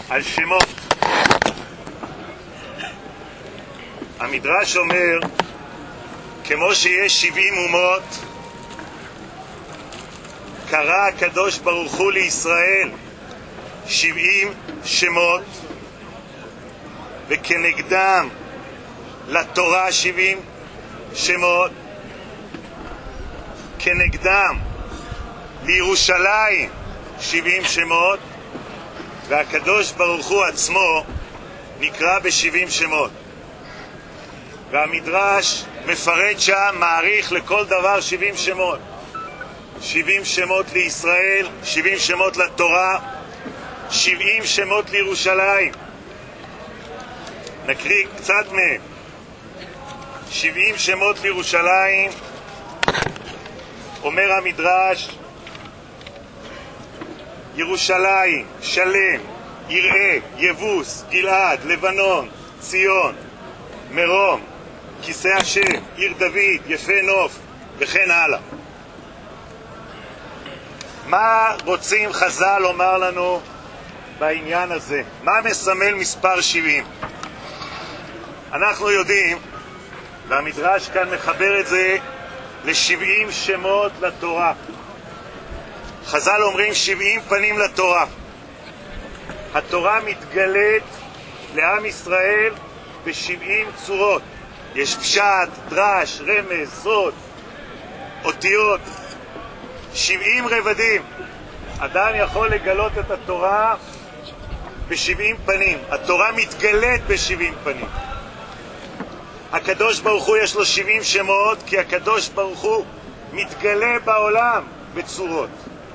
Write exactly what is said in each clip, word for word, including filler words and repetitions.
על שמות. המדרש אומר, כמו שיש שבעים אומות, קרא הקדוש ברוך הוא לישראל שבעים שמות, וכנגדם לתורה שבעים שמות, כנגדם לירושלים שבעים שמות, והקדוש ברוך הוא עצמו נקרא בשבעים שמות. והמדרש מפרט שם, מעריך לכל דבר שבעים שמות. שבעים שמות לישראל, שבעים שמות לתורה, שבעים שמות לירושלים. נקריא קצת מהם. שבעים שמות לירושלים, אומר המדרש, ירושלים, שלם, יראה, יבוס, גלעד, לבנון, ציון, מרום, כיסא השם, עיר דוד, יפה נוף, וכן הלאה. מה רוצים חז"ל לומר לנו בעניין הזה? מה מסמל מספר שבעים? אנחנו יודעים, והמדרש כאן מחבר את זה ל-שבעים שמות לתורה. חז"ל אומרים שבעים פנים לתורה. התורה מתגלית לעם ישראל ב-שבעים צורות. יש פשט, דרש, רמז, סוד, אותיות, שבעים רבדים. אדם יכול לגלות את התורה ב-שבעים פנים. התורה מתגלית ב-שבעים פנים. הקדוש ברוך הוא יש לו שבעים שמות, כי הקדוש ברוך הוא מתגלה בעולם בצורות.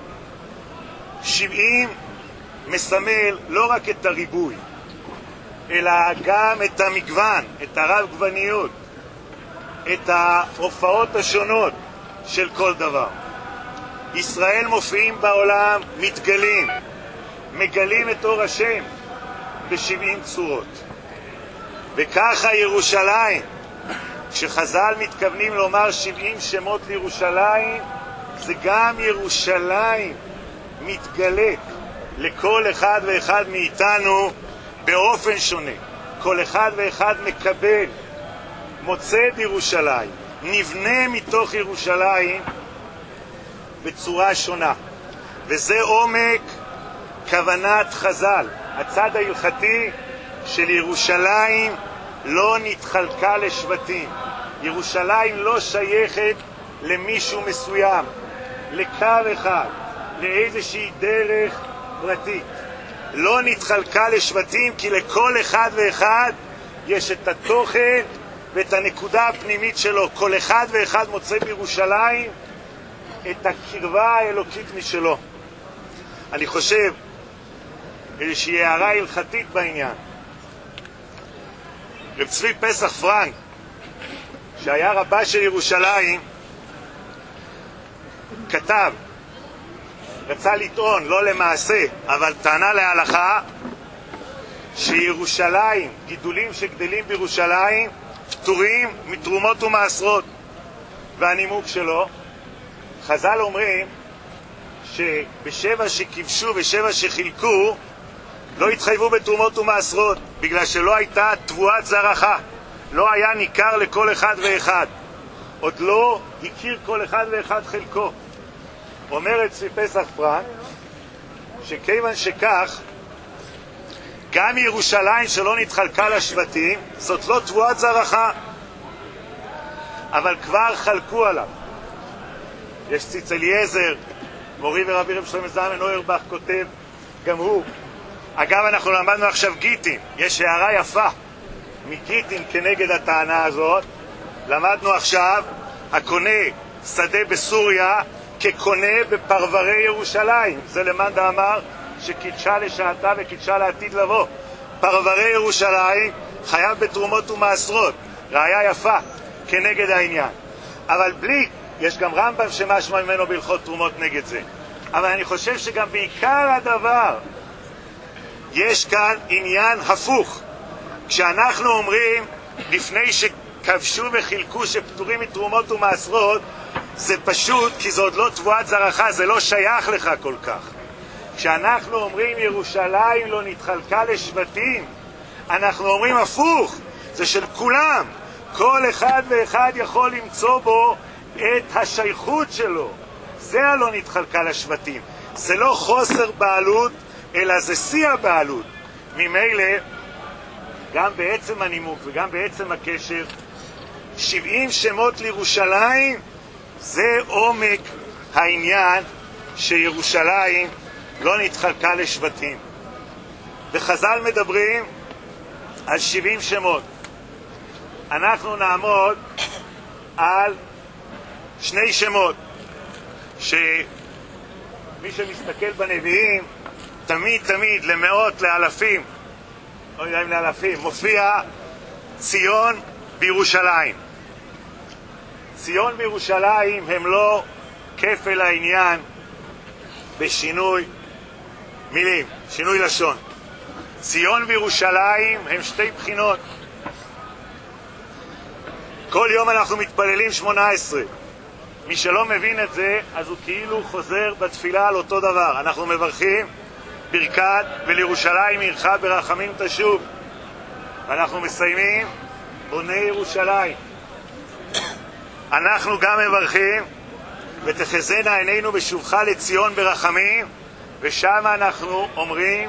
שבעים מסמל לא רק את הריבוי, אלא גם את המגוון, את הרב גווניות, את ההופעות השונות של כל דבר. ישראל מופיעים בעולם, מתגלים, מגלים את אור השם ב-שבעים צורות. וככה ירושלים, כשחז"ל מתכוונים לומר שבעים שמות לירושלים, זה גם ירושלים מתגלית לכל אחד ואחד מאיתנו באופן שונה. כל אחד ואחד מקבל, מוצא בירושלים, נבנה מתוך ירושלים בצורה שונה. וזה עומק כוונת חז"ל. הצד ההלכתי של ירושלים לא נתחלקה לשבטים. ירושלים לא שייכת למישהו מסוים, לקו אחד, לאיזושהי דרך פרטית. לא נתחלקה לשבטים, כי לכל אחד ואחד יש את התוכן ואת הנקודה הפנימית שלו. כל אחד ואחד מוצא בירושלים את הקרבה האלוקית משלו. אני חושב איזושהי הערה הלכתית בעניין. רב צבי פסח פרנק, שהיה רבה של ירושלים, כתב, רצה לטעון, לא למעשה, אבל טענה להלכה, שירושלים, גידולים שגדלים בירושלים, פטורים מתרומות ומעשרות. והנימוק שלו, חז"ל אומרים שבשבע שכבשו ושבע שחילקו, לא התחייבו בתרומות ומעשרות, בגלל שלא הייתה תבואת זרחה. לא היה ניכר לכל אחד ואחד. עוד לא הכיר כל אחד ואחד חלקו. אומר אצלי פסח פרנק, שכיוון שכך, גם ירושלים שלא נתחלקה לשבטים, זאת לא תבואת זרחה. אבל כבר חלקו עליו. יש ציץ אליעזר, מורי ורבי רב שלמה זלמן אוירבך כותב, גם הוא. אגב, אנחנו למדנו עכשיו גיטין. יש הערה יפה מגיטין כנגד הטענה הזאת. למדנו עכשיו, הקונה שדה בסוריה כקונה בפרברי ירושלים. זה למאן דאמר שקידשה לשעתה וקידשה לעתיד לבוא. פרברי ירושלים חייב בתרומות ומעשרות. ראיה יפה כנגד העניין. אבל בלי, יש גם רמב"ם שמשמע ממנו בהלכות תרומות נגד זה. אבל אני חושב שגם בעיקר הדבר, יש כאן עניין הפוך. כשאנחנו אומרים לפני שכבשו וחילקו שפטורים מתרומות ומעשרות, זה פשוט כי זה עוד לא תבואת זרחה, זה לא שייך לך כל כך. כשאנחנו אומרים ירושלים לא נתחלקה לשבטים, אנחנו אומרים הפוך, זה של כולם. כל אחד ואחד יכול למצוא בו את השייכות שלו. זה הלא נתחלקה לשבטים. זה לא חוסר בעלות, אלא זה שיא הבעלות. ממילא, גם בעצם הנימוק וגם בעצם הקשר, שבעים שמות לירושלים, זה עומק העניין שירושלים לא נתחלקה לשבטים. וחז"ל מדברים על שבעים שמות. אנחנו נעמוד על שני שמות, שמי שמסתכל בנביאים, תמיד תמיד למאות, לאלפים, לא יודע אם לאלפים, מופיע ציון בירושלים. ציון בירושלים הם לא כפל העניין בשינוי מילים, שינוי לשון. ציון וירושלים הם שתי בחינות. כל יום אנחנו מתפללים שמונה עשרה. מי שלא מבין את זה, אז הוא כאילו חוזר בתפילה על אותו דבר. אנחנו מברכים ברכת ולירושלים עירך ברחמים תשוב. ואנחנו מסיימים בוני ירושלים. אנחנו גם מברכים ותחזינה עינינו בשובך לציון ברחמים, ושם אנחנו אומרים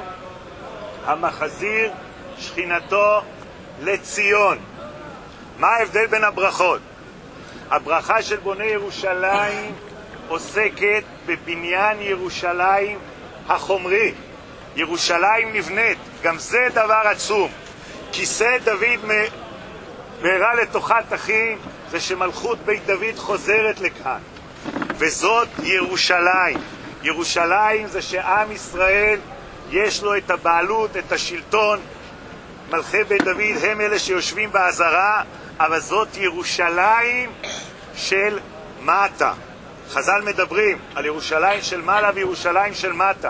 המחזיר שכינתו לציון. מה ההבדל בין הברכות? הברכה של בוני ירושלים עוסקת בבניין ירושלים החומרי. ירושלים נבנית, גם זה דבר עצום. כיסא דוד מהרה לתוכת אחים, זה שמלכות בית דוד חוזרת לכאן. וזאת ירושלים. ירושלים זה שעם ישראל יש לו את הבעלות, את השלטון. מלכי בית דוד הם אלה שיושבים בעזרה, אבל זאת ירושלים של מטה. חז"ל מדברים על ירושלים של מעלה וירושלים של מטה.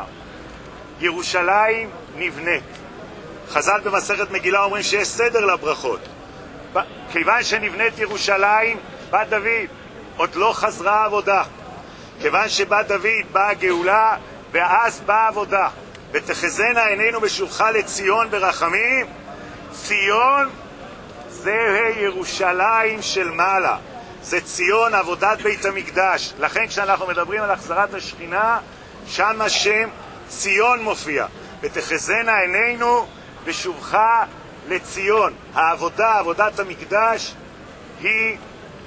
ירושלים נבנית. חז"ל במסכת מגילה אומרים שיש סדר לברכות. כיוון שנבנית ירושלים, בא דוד, עוד לא חזרה העבודה. כיוון שבא דוד, באה הגאולה, ואז באה עבודה. ותחזינה עינינו בשובך לציון ברחמים. ציון זה ירושלים של מעלה. זה ציון, עבודת בית המקדש. לכן כשאנחנו מדברים על החזרת השכינה, שם השם ציון מופיע. ותחזינה עינינו בשובך לציון. העבודה, עבודת המקדש, היא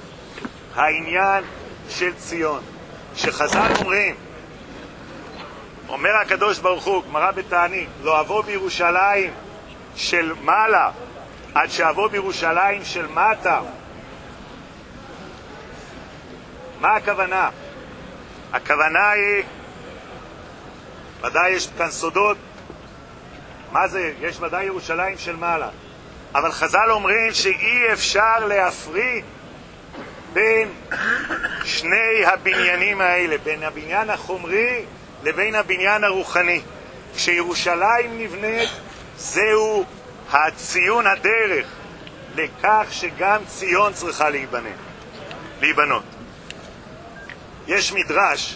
העניין של ציון. שחז"ל אומרים, אומר הקדוש ברוך הוא, גמרא בתענית, לא אבוא בירושלים של מעלה עד שאבוא בירושלים של מטה. מה הכוונה? הכוונה היא, ודאי יש כאן סודות, מה זה? יש ודאי ירושלים של מעלה, אבל חז"ל אומרים שאי אפשר להפריד בין שני הבניינים האלה, בין הבניין החומרי לבין הבניין הרוחני. כשירושלים נבנית, זהו הציון הדרך לכך שגם ציון צריכה להיבנות. להיבנות. יש מדרש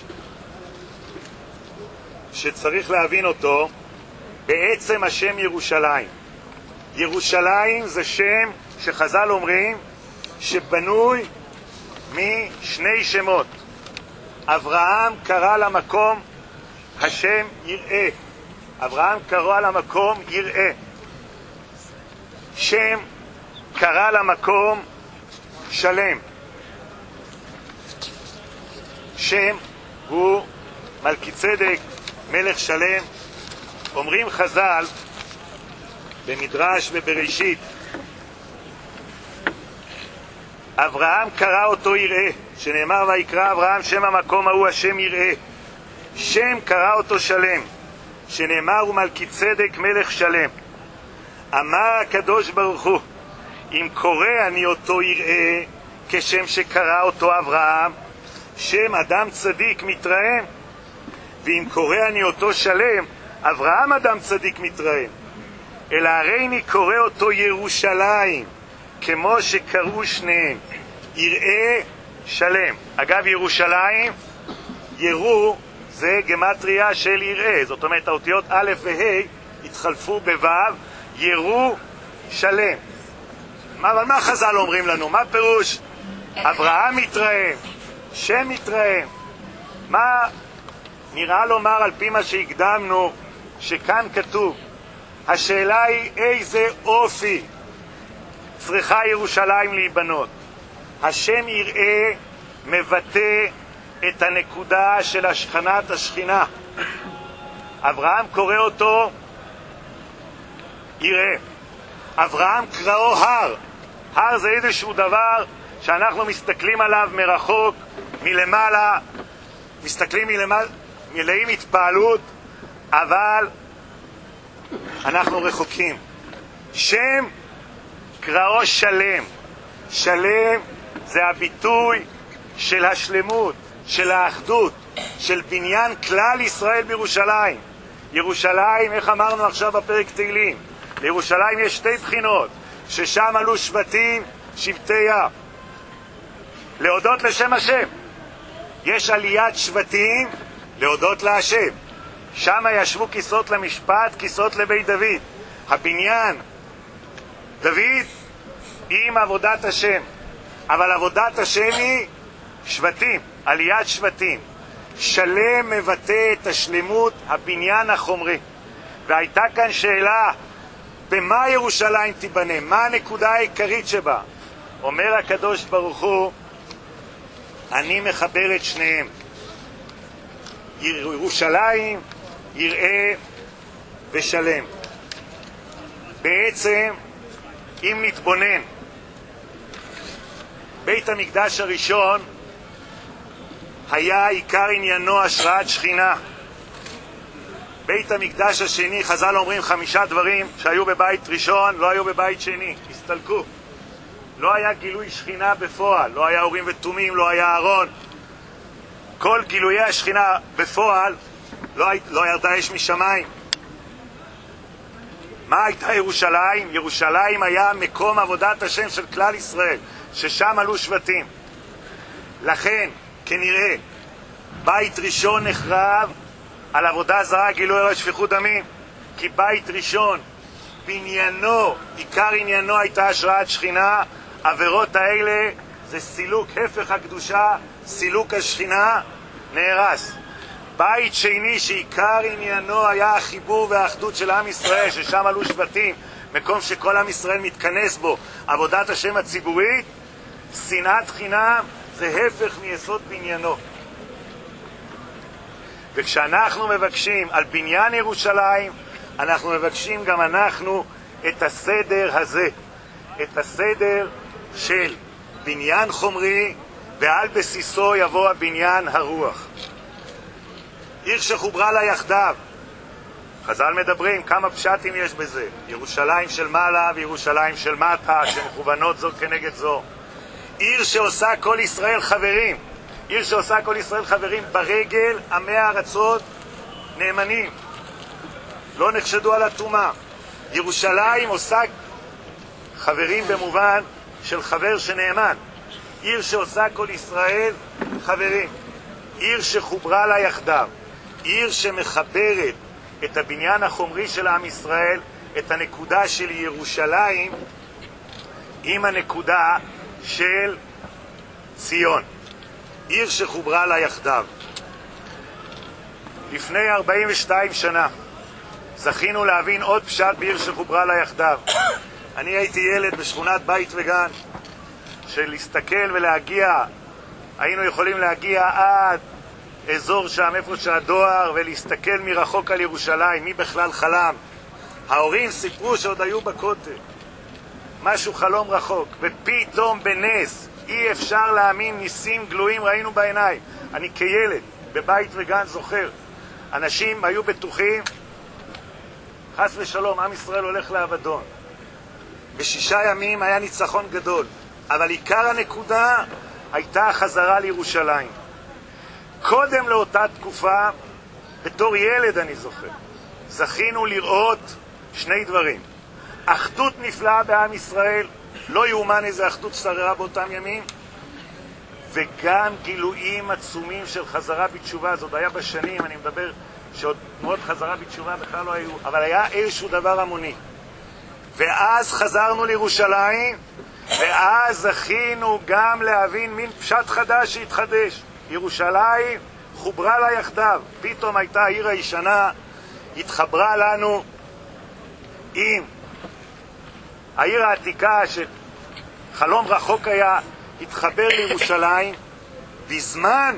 שצריך להבין אותו בעצם השם ירושלים. ירושלים זה שם שחז"ל אומרים שבנוי משני שמות. אברהם קרא למקום השם יראה. אברהם קרא למקום יראה. שם קרא למקום שלם. שם הוא מלכי צדק, מלך שלם. אומרים חז"ל במדרש ובראשית, אברהם קרא אותו יראה, שנאמר ויקרא אברהם שם המקום ההוא השם יראה. שם קרא אותו שלם, שנאמר הוא מלכי צדק מלך שלם. אמר הקדוש ברוך הוא, אם קורא אני אותו יראה כשם שקרא אותו אברהם, שם אדם צדיק מתרעם. ואם קורא אני אותו שלם, אברהם אדם צדיק מתרעם. אלא הרי אני קורא אותו ירושלים, כמו שקראו שניהם, יראה שלם. אגב, ירושלים, ירו זה גמטריה של יראה, זאת אומרת האותיות א' וה' התחלפו בו', ירו שלם. אבל מה חז"ל אומרים לנו? מה פירוש? אברהם מתרעם, שם מתרעם. מה נראה לומר על פי מה שהקדמנו שכאן כתוב? השאלה היא איזה אופי צריכה ירושלים להיבנות. השם יראה מבטא את הנקודה של השכנת השכינה. אברהם קורא אותו יראה. אברהם קראו הר. הר זה איזשהו דבר שאנחנו מסתכלים עליו מרחוק, מלמעלה, מסתכלים מלמעלה, מלאים התפעלות, אבל אנחנו רחוקים. שם קראו שלם. שלם זה הביטוי של השלמות, של האחדות, של בניין כלל ישראל בירושלים. ירושלים, איך אמרנו עכשיו בפרק תהילים, לירושלים יש שתי בחינות, ששם עלו שבטים, שבטי יה. להודות לשם השם. יש עליית שבטים להודות להשם. שם ישבו כיסאות למשפט, כיסאות לבית דוד. הבניין דוד עם עבודת השם. אבל עבודת השם היא שבטים, עליית שבטים. שלם מבטא את השלמות הבניין החומרי. והייתה כאן שאלה, במה ירושלים תיבנה? מה הנקודה העיקרית שבה? אומר הקדוש ברוך הוא, אני מחבר את שניהם. ירושלים, יראה ושלם. בעצם, אם נתבונן, בית המקדש הראשון היה עיקר עניינו השראת שכינה. בית המקדש השני, חז"ל אומרים חמישה דברים שהיו בבית ראשון, לא היו בבית שני, הסתלקו. לא היה גילוי שכינה בפועל, לא היה אורים ותומים, לא היה ארון. כל גילויי השכינה בפועל לא, לא ירדה אש משמיים. מה הייתה ירושלים? ירושלים היה מקום עבודת השם של כלל ישראל, ששם עלו שבטים. לכן, כנראה, בית ראשון נחרב על עבודה זרה, גילוי עריות, שפיכות דמים. כי בית ראשון, בעניינו, עיקר עניינו הייתה השראת שכינה. עבירות האלה זה סילוק, הפך הקדושה, סילוק השכינה, נהרס. בית שני שעיקר עניינו היה החיבור והאחדות של עם ישראל, ששם עלו שבטים, מקום שכל עם ישראל מתכנס בו, עבודת השם הציבורית, שנאת חינם זה הפך מיסוד בניינו. וכשאנחנו מבקשים על בניין ירושלים, אנחנו מבקשים גם אנחנו את הסדר הזה, את הסדר של בניין חומרי, ועל בסיסו יבוא הבניין הרוח. עיר שחוברה לה יחדיו. חז"ל מדברים כמה פשטים יש בזה. ירושלים של מעלה וירושלים של מטה, שמכוונות זו כנגד זו. עיר שעושה כל ישראל חברים. עיר שעושה כל ישראל חברים ברגל, עמי הארצות נאמנים. לא נחשדו על הטומאה. ירושלים עושה חברים במובן של חבר שנאמן. עיר שעושה כל ישראל חברים. עיר שחוברה לה יחדיו. עיר שמחברת את הבניין החומרי של עם ישראל, את הנקודה של ירושלים, עם הנקודה של ציון. עיר שחוברה לה יחדיו. לפני ארבעים ושתיים שנה זכינו להבין עוד פשט בעיר שחוברה לה יחדיו. אני הייתי ילד בשכונת בית וגן, של להסתכל ולהגיע, היינו יכולים להגיע עד אזור שם איפה שהדואר, ולהסתכל מרחוק על ירושלים. מי בכלל חלם? ההורים סיפרו שעוד היו בכותל, משהו חלום רחוק, ופתאום בנס, אי אפשר להאמין, ניסים גלויים ראינו בעיניים. אני כילד בבית וגן זוכר, אנשים היו בטוחים חס ושלום עם ישראל הולך לאבדון. בשישה ימים היה ניצחון גדול, אבל עיקר הנקודה הייתה החזרה לירושלים. קודם לאותה תקופה, בתור ילד אני זוכר, זכינו לראות שני דברים. אחדות נפלאה בעם ישראל, לא יאומן איזה אחדות שררה באותם ימים, וגם גילויים עצומים של חזרה בתשובה. זאת היה בשנים, אני מדבר שעוד תנועות חזרה בתשובה בכלל לא היו, אבל היה איזשהו דבר המוני. ואז חזרנו לירושלים, ואז זכינו גם להבין מין פשט חדש שהתחדש. ירושלים חוברה לה יחדיו, פתאום הייתה העיר הישנה, התחברה לנו עם העיר העתיקה שחלום רחוק היה, התחבר לירושלים. בזמן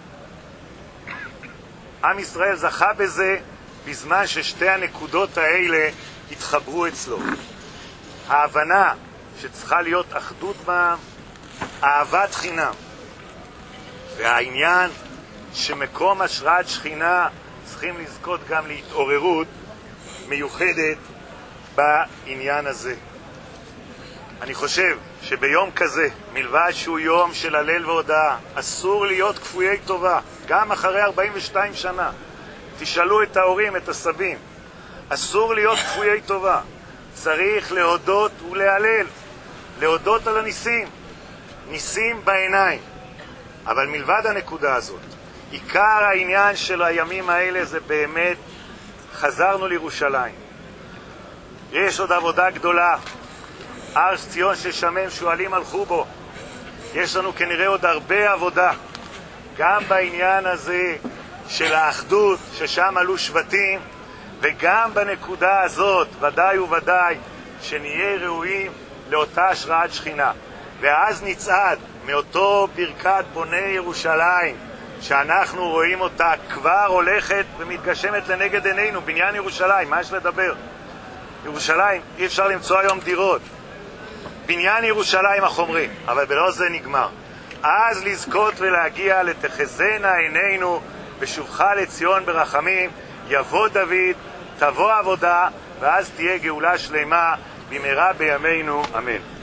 עם ישראל זכה בזה, בזמן ששתי הנקודות האלה התחברו אצלו. ההבנה שצריכה להיות אחדות בעם, אהבת חינם, והעניין שמקום השראת שכינה צריכים לזכות גם להתעוררות מיוחדת בעניין הזה. אני חושב שביום כזה, מלבד שהוא יום של הלל והודאה, אסור להיות כפויי טובה, גם אחרי ארבעים ושתיים שנה. תשאלו את ההורים, את הסבים. אסור להיות כפויי טובה. צריך להודות ולהלל, להודות על הניסים, ניסים בעיניים. אבל מלבד הנקודה הזאת, עיקר העניין של הימים האלה זה באמת חזרנו לירושלים. יש עוד עבודה גדולה, הר ציון ששמם שואלים הלכו בו. יש לנו כנראה עוד הרבה עבודה, גם בעניין הזה של האחדות ששם עלו שבטים, וגם בנקודה הזאת ודאי וודאי שנהיה ראויים לאותה השראת שכינה. ואז נצעד מאותו ברכת בוני ירושלים שאנחנו רואים אותה כבר הולכת ומתגשמת לנגד עינינו, בניין ירושלים. מה יש לדבר? ירושלים, אי אפשר למצוא היום דירות, בניין ירושלים החומרי, אבל בלא זה נגמר. אז לזכות ולהגיע לתחזינה עינינו בשובך לציון ברחמים, יבוא דוד, תבוא עבודה, ואז תהיה גאולה שלמה במהרה בימינו, אמן.